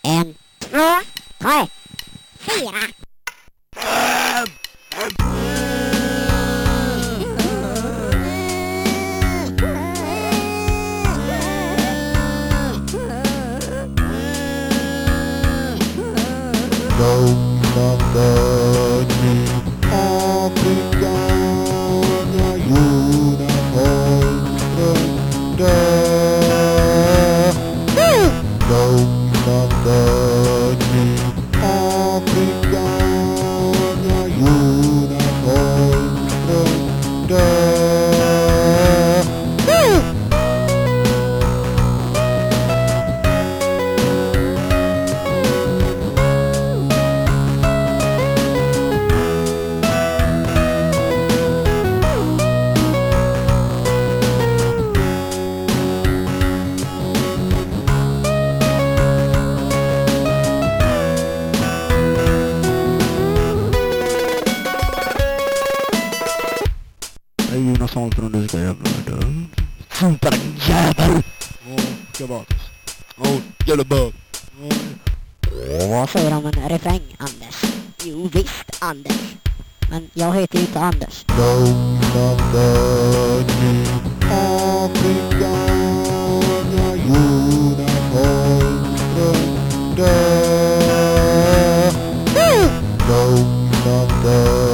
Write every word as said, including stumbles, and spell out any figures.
En, två, tre, fyra. Långvandrarning Afrika, jag gjorde folkström där. Långvandrarning Afrika, jag gjorde folkström där. Det är ju något sånt från du ska jävla dö. Supa din jävel! Åh, kebab. Åh, jävla bög. Vad säger du om en refräng, Anders? Jo visst, Anders. Men jag heter ju inte Anders. Långvandrarning Afrika, jag gjorde folkström där. Långvandrarning